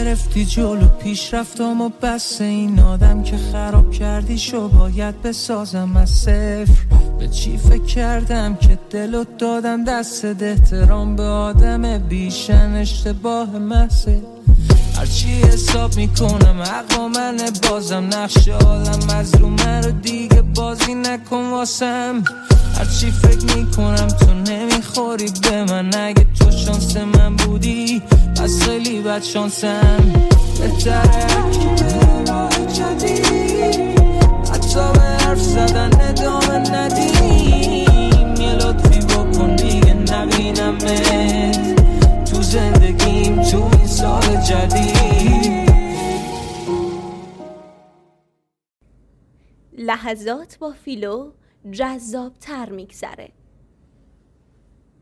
گرفتی جلو پیشرفتم و بس این آدم که خراب کردی شو باید بسازم از صفر. به چی فکر کردم که دلو دادم دست احترام به آدم بیشن اشتباه محضه. هرچی حساب میکنم حق منه بازم نقش عالم از رو من رو دیگه بازی نکن واسم. هرچی فکر میکنم تو نمیخوری به من اگه تو شانس من بودی پس خیلی بد شانسم. بهتره هرکی بره راه جدید حتی به حرف زدن ادامه ندیم. یه لطفی بکن دیگه نبینمت تو زندگیم تو این سال جدید. لحظات با فیلو جذاب تر میگذره.